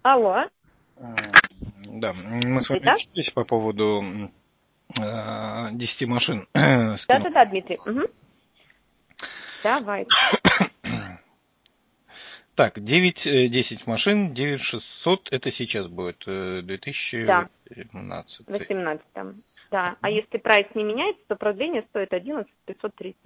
Алло. Да, мы с вами Итак? общались по поводу 10 машин. Да, Дмитрий. Угу. Давай. Так, 10 машин, 9600, это сейчас будет, Да, 2017. 18. Да. А если прайс не меняется, то продление стоит 11530.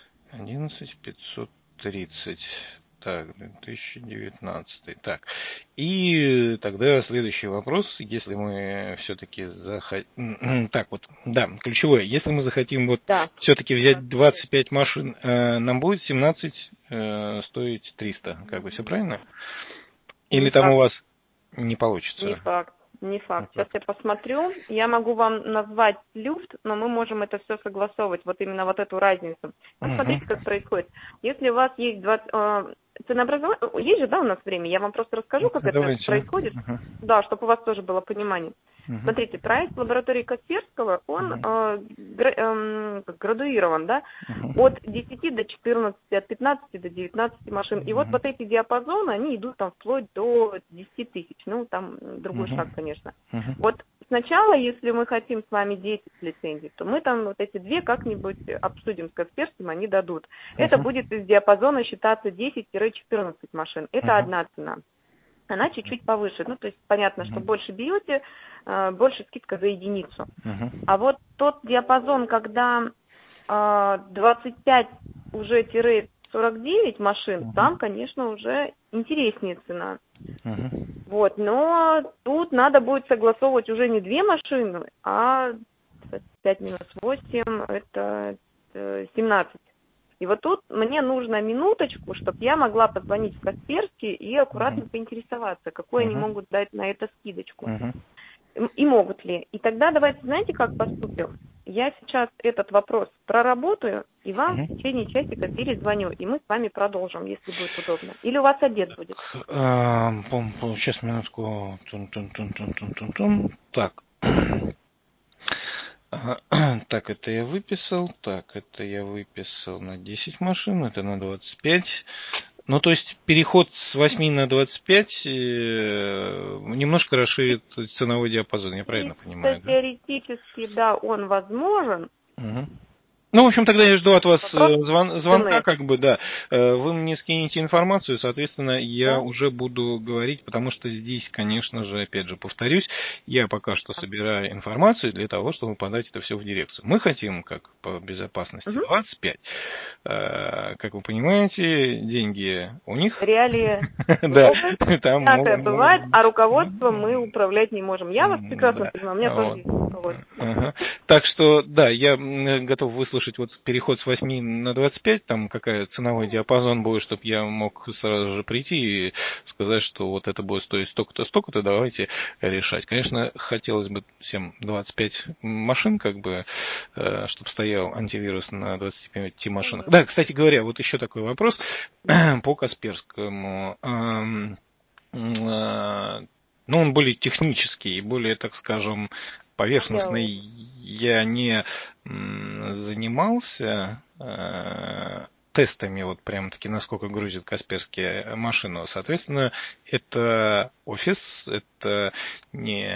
11530. Так, 2019. Так, и тогда следующий вопрос, если мы все-таки захотим... Так вот, да, ключевое, если мы захотим вот Да. все-таки взять 25 машин, нам будет 17 стоить 300, как бы все правильно? Или Не там у факт. вас не Не получится? факт. Не факт. Сейчас я посмотрю. Я могу вам назвать люфт, но мы можем это все согласовывать. Вот именно вот эту разницу. Вот смотрите, как происходит. Если у вас есть 20... ценообразование... Есть же, да, у нас время? Я вам просто расскажу, как это Давайте. происходит. Да, чтобы у вас тоже было понимание. Смотрите, проект лаборатории Касперского, он градуирован, да, от 10 до 14, от 15 до 19 машин. И вот эти диапазоны, они идут там вплоть до 10 тысяч. Ну, там другой шаг, конечно. Вот сначала, если мы хотим с вами 10 лицензий, то мы там вот эти две как-нибудь обсудим с Касперским, они дадут. Это будет из диапазона считаться 10-14 машин. Это одна цена. Она чуть-чуть повыше. Ну, то есть понятно, что больше бьете, больше скидка за единицу. А вот тот диапазон, когда 25 уже 49 машин, там, конечно, уже интереснее цена. Вот, но тут надо будет согласовывать уже не две машины, а 5 минус 8, это 17. И вот тут мне нужно минуточку, чтобы я могла позвонить в Касперский и аккуратно поинтересоваться, какую они могут дать на это скидочку. И могут ли. И тогда давайте, знаете, как поступим? Я сейчас этот вопрос проработаю, и вам в течение часика перезвоню, и мы с вами продолжим, если будет удобно. Или у вас обед будет? Сейчас, минутку. Так. Так, это я выписал. Так, это я выписал на 10 машин, это на 25. Ну, то есть переход с 8 на 25 немножко расширит ценовой диапазон, я правильно понимаю, да? Теоретически, да, он возможен. Ну, в общем, тогда я жду от вас Вопрос звонка, цены. как бы, да. Вы мне скинете информацию, соответственно, я Да? уже буду говорить, потому что здесь, конечно же, опять же, повторюсь, я пока что собираю информацию для того, чтобы подать это все в дирекцию. Мы хотим, как по безопасности, 25. Как вы понимаете, деньги у них. Реалии Да, суровые, там всякое бывает, а руководство мы управлять не можем. Я вас прекрасно да. понимаю, у меня тоже Вот. есть руководство. Так что, да, я готов выслушать вот переход с 8 на 25, там какая ценовой диапазон будет, чтобы я мог сразу же прийти и сказать, что вот это будет стоить столько-то, столько-то, давайте решать. Конечно, хотелось бы всем 25 машин, как бы, чтобы стоял антивирус на 25 машинах. Да, кстати говоря, вот еще такой вопрос по Касперскому. Ну, он более технический, более, так скажем, поверхностный. Я не занимался тестами, вот прям-таки, насколько грузит Касперский машину. Соответственно, это офис, это не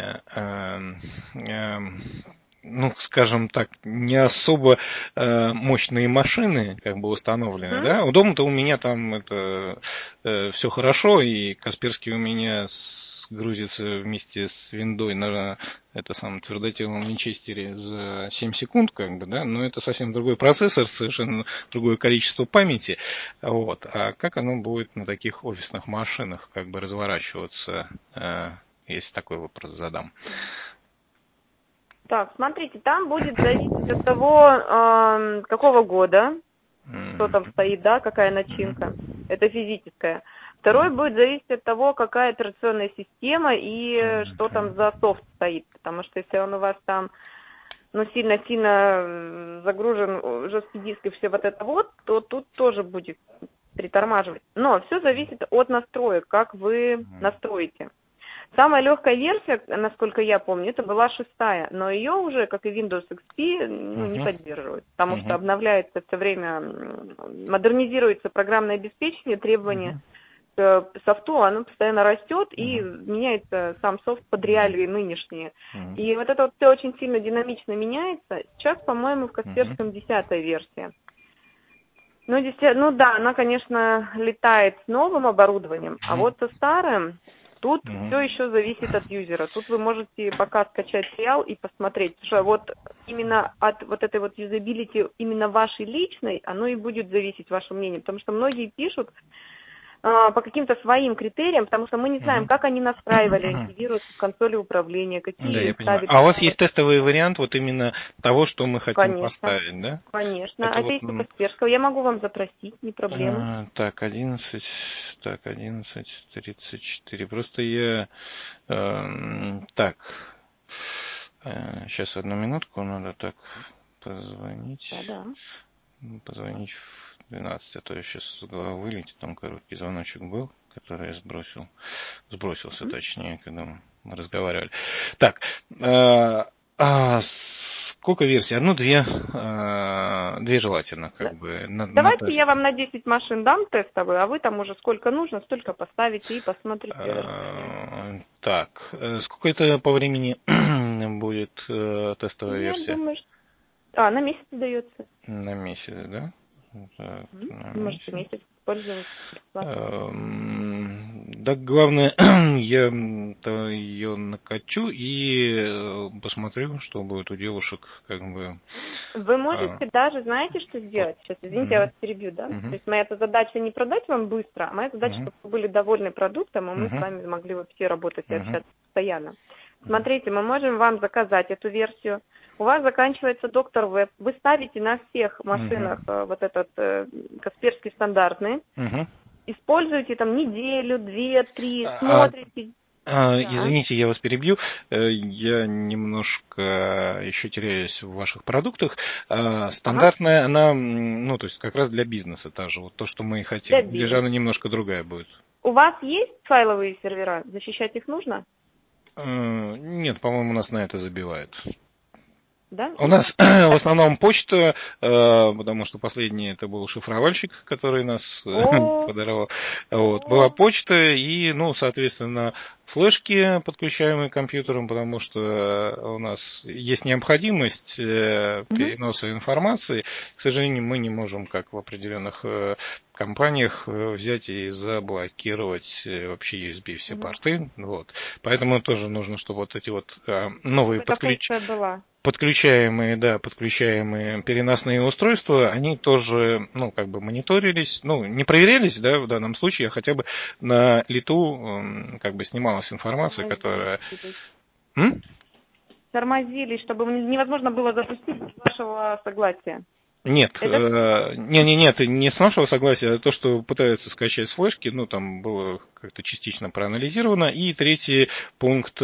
ну, скажем так, не особо мощные машины, как бы установлены, да. Дома-то у меня там это все хорошо, и Касперский у меня грузится вместе с виндой на это самом твердотелом винчестере за 7 секунд, как бы, да, но это совсем другой процессор, совершенно другое количество памяти, вот. А как оно будет на таких офисных машинах, как бы, разворачиваться, если такой вопрос задам? Так, смотрите, там будет зависеть от того, какого года, что там стоит, да, какая начинка. Это физическая. Второй будет зависеть от того, какая операционная система и что там за софт стоит. Потому что если он у вас там, ну, сильно-сильно загружен жесткий диск и все вот это вот, то тут тоже будет притормаживать. Но все зависит от настроек, как вы настроите. Самая легкая версия, насколько я помню, это была 6-я, но ее уже, как и Windows XP, не поддерживают, потому что обновляется все время, модернизируется программное обеспечение, требования софту, оно постоянно растет и меняется сам софт под реалии нынешние. И вот это вот все очень сильно динамично меняется. Сейчас, по-моему, в Касперском 10-я версия. Ну да, она, конечно, летает с новым оборудованием, а вот со старым тут все еще зависит от юзера. Тут вы можете пока скачать сериал и посмотреть, что вот именно от вот этой вот юзабилити именно вашей личной, оно и будет зависеть ваше мнение, потому что многие пишут по каким-то своим критериям, потому что мы не знаем, как они настраивали антивирус в консоли управления, какие Да, я понимаю. ставили. А у вас есть тестовый вариант вот именно того, что мы хотим поставить, да? Конечно. Это Это есть у Касперского. Я могу вам запросить, не проблема. Так, 11:34. Просто я... сейчас одну минутку, надо так позвонить. Да. Позвонить в 12, а то я сейчас с головы вылетит, там короткий звоночек был, который я сбросился точнее, когда мы разговаривали. Так, сколько версий? Одну-две желательно, как бы. Давайте я вам на 10 машин дам тестовые, а вы там уже сколько нужно, столько поставите и посмотрите. Так, сколько это по времени будет тестовая версия? Я думаю, что... на месяц дается. На месяц, да? Так, можете месяц использовать бесплатно. Да, главное, я ее накачу и посмотрю, что будет у девушек, как бы. Вы можете даже, знаете, что сделать? Сейчас, извините, я вас перебью, да? То есть моя задача не продать вам быстро, а моя задача, чтобы вы были довольны продуктом, и мы с вами могли вообще работать и общаться постоянно. Смотрите, мы можем вам заказать эту версию. У вас заканчивается доктор Веб. Вы ставите на всех машинах вот этот Касперский стандартный. Используете там неделю, 2-3, смотрите. Извините, я вас перебью. Я немножко еще теряюсь в ваших продуктах. Стандартная, она, ну, то есть как раз для бизнеса та же, вот то, что мы хотим. Или же она немножко другая будет? У вас есть файловые сервера? Защищать их нужно? Нет, по-моему, у нас на это забивают. Да? У нас в основном почта, потому что последний это был шифровальщик, который нас подорвал. Вот. Была почта и, ну, соответственно, флешки, подключаемые к компьютерам, потому что у нас есть необходимость переноса информации. К сожалению, мы не можем, как в определенных компаниях, взять и заблокировать вообще USB все порты. Вот. Поэтому тоже нужно, чтобы вот эти вот новые подключаемые переносные устройства, они тоже, ну, как бы мониторились, ну, не проверялись, да, в данном случае, а хотя бы на лету, как бы снималась информация, которая... Тормозились, чтобы невозможно было запустить без вашего согласия. Нет, нет, не с нашего согласия, а то, что пытаются скачать с флешки, ну, там было как-то частично проанализировано. И третий пункт...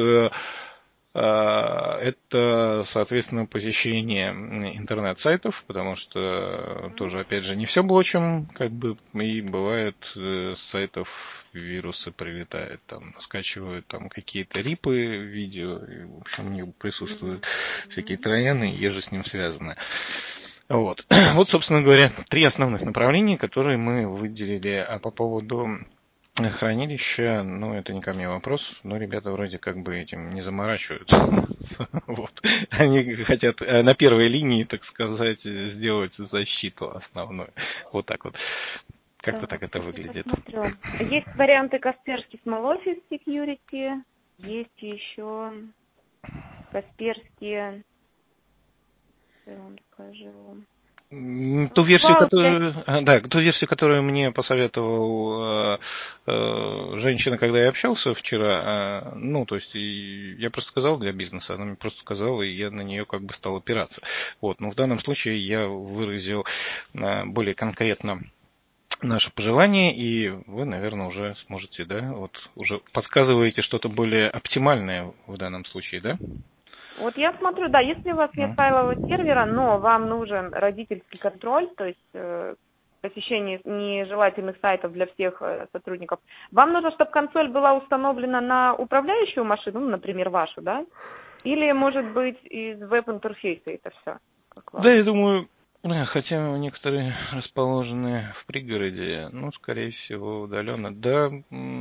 это, соответственно, посещение интернет-сайтов, потому что тоже, опять же, не все блочим, как бы, и бывает с сайтов вирусы прилетают, там, скачивают там какие-то рипы, видео, и, в общем, у них присутствуют всякие трояны, еже с ним связаны. Вот. Вот, собственно говоря, 3 основных направления, которые мы выделили. А по поводу хранилища, ну, это не ко мне вопрос, но ребята вроде как бы этим не заморачиваются. Вот. Они хотят на первой линии, так сказать, сделать защиту основную. Вот так вот. Как-то так это выглядит. Есть варианты Касперский Small Office Security, есть еще Касперские, я вам скажу... Ту версию, которую мне посоветовал женщина, когда я общался вчера, ну, то есть, я просто сказал для бизнеса, она мне просто сказала, и я на нее как бы стал опираться. Вот, но в данном случае я выразил более конкретно наше пожелание, и вы, наверное, уже сможете, да, вот уже подсказываете что-то более оптимальное в данном случае, да? Вот я смотрю, да, если у вас нет файлового сервера, но вам нужен родительский контроль, то есть посещение нежелательных сайтов для всех сотрудников, вам нужно, чтобы консоль была установлена на управляющую машину, ну, например, вашу, да? Или, может быть, из веб-интерфейса это все? Да, я думаю, Хотя некоторые расположены в пригороде, скорее всего, удаленно. Да,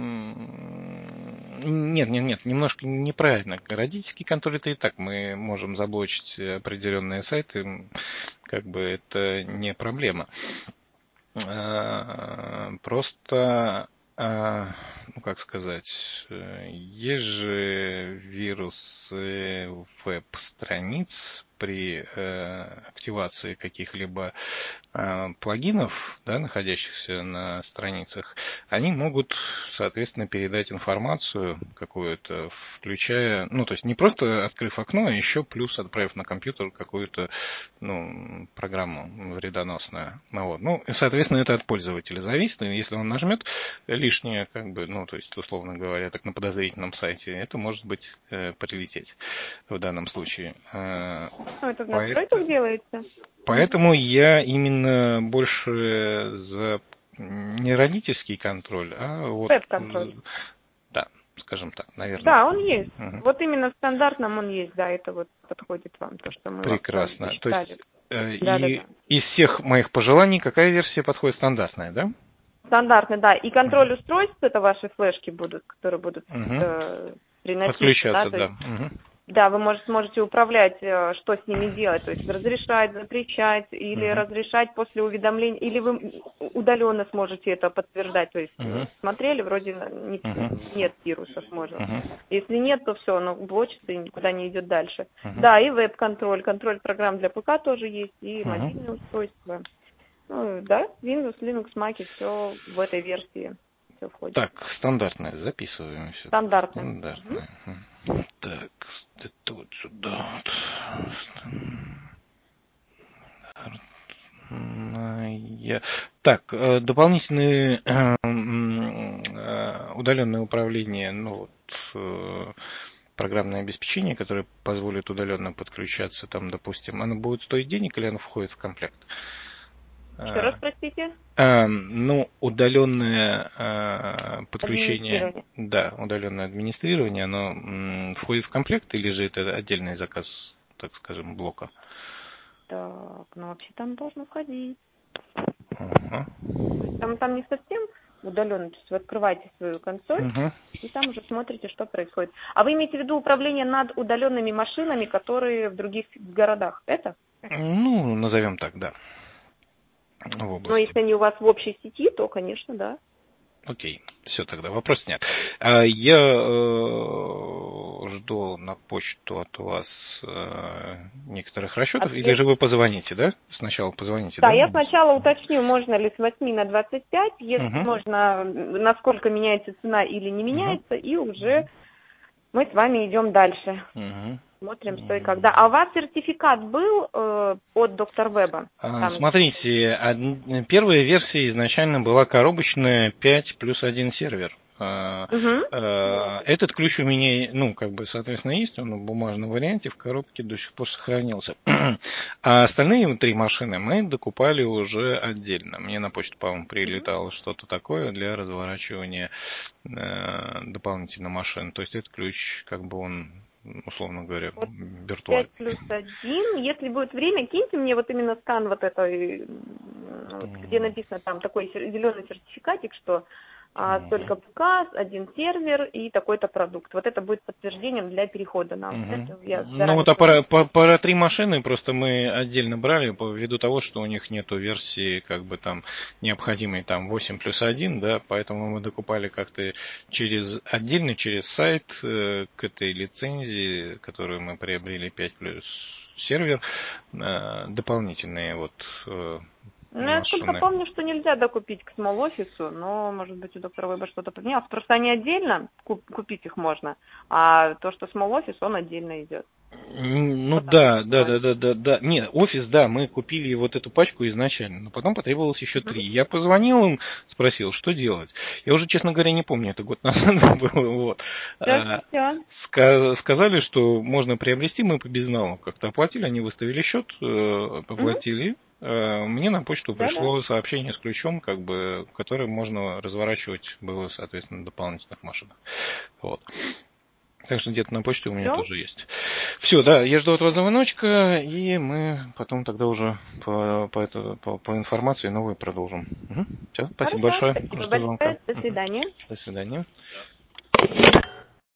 нет, немножко неправильно. Родительский контроль это и так мы можем заблочить определенные сайты, как бы это не проблема. Просто, как сказать, есть же вирусы веб-страниц при активации каких-либо плагинов, да, находящихся на страницах, они могут, соответственно, передать информацию какую-то, включая, то есть не просто открыв окно, а еще плюс отправив на компьютер какую-то, программу вредоносную. И, соответственно, это от пользователя зависит. И если он нажмет лишнее, то есть, условно говоря, так на подозрительном сайте, это может быть прилететь в данном случае. Это в настройках делается? Поэтому я именно больше за не родительский контроль, а вот... Веб-контроль. Да, скажем так, наверное. Да, он есть. Угу. Вот именно в стандартном он есть, да, это вот подходит вам, то, что мы прекрасно. То есть да. из всех моих пожеланий какая версия подходит? Стандартная, да? Стандартный, да. И контроль устройств, это ваши флешки будут, которые будут приносить. Подключаться, да. Да, вы сможете управлять, что с ними делать, то есть разрешать, запрещать, или разрешать после уведомления, или вы удаленно сможете это подтверждать, то есть смотрели, вроде нет вирусов, можно. Если нет, то все, оно блочится и никуда не идет дальше. Да, и веб-контроль, контроль программ для ПК тоже есть, и мобильные устройства. Да, Windows, Linux, Mac, все в этой версии все входит. Так, стандартная, записываем все. Стандартная. Так, это вот сюда. Так, дополнительные удаленное управление, программное обеспечение, которое позволит удаленно подключаться, там, допустим, оно будет стоить денег или оно входит в комплект? Еще раз, простите? Удаленное подключение, да, удаленное администрирование, оно входит в комплект или же это отдельный заказ, так скажем, блока? Так, вообще там должно входить. Там не совсем удаленно, то есть вы открываете свою консоль и там уже смотрите, что происходит. А вы имеете в виду управление над удаленными машинами, которые в других городах? Это? Назовем так, да. В области. Но если они у вас в общей сети, то, конечно, да. Окей, все тогда, вопросов нет. Я жду на почту от вас некоторых расчетов, или же вы позвоните, да? Сначала позвоните, да? Да, я сначала уточню, можно ли с 8 на 25, если можно, насколько меняется цена или не меняется, и уже мы с вами идем дальше. Смотрим, что и когда. А у вас сертификат был от Доктор Веба? Смотрите, первая версия изначально была коробочная 5 плюс 1 сервер. Этот ключ у меня, соответственно, есть, он в бумажном варианте, в коробке до сих пор сохранился. А остальные 3 машины мы докупали уже отдельно. Мне на почту, по-моему, прилетало что-то такое для разворачивания дополнительно машин. То есть этот ключ, он, условно говоря, виртуальный. 5 плюс 1. Если будет время, киньте мне вот именно скан вот этой, где написано там такой зеленый сертификатик, что столько ПК, 1 сервер и такой-то продукт. Вот это будет подтверждением для перехода нам. Пара 3 машины просто мы отдельно брали ввиду того, что у них нету версии необходимой 8 плюс 1, да, поэтому мы докупали как-то через сайт к этой лицензии, которую мы приобрели 5 плюс сервер, дополнительные я только помню, что нельзя докупить к Small Office, но, может быть, у Доктора Веба что-то поменялось. Просто они отдельно, купить их можно, а то, что Small Office, он отдельно идет. Да. Нет, офис, да, мы купили вот эту пачку изначально, но потом потребовалось еще 3. Я позвонил им, спросил, что делать. Я уже, честно говоря, не помню, это год назад было. Сказали, что можно приобрести, мы по безналу как-то оплатили, они выставили счет, поплатили. Мне на почту пришло сообщение с ключом, которое можно разворачивать было, соответственно, на дополнительных машинах. Так что где-то на почте у меня тоже есть. Все, да, я жду от вас звоночка, и мы потом тогда уже по информации новой продолжим. Угу. Все, спасибо большое. Спасибо большое. До свидания. До свидания.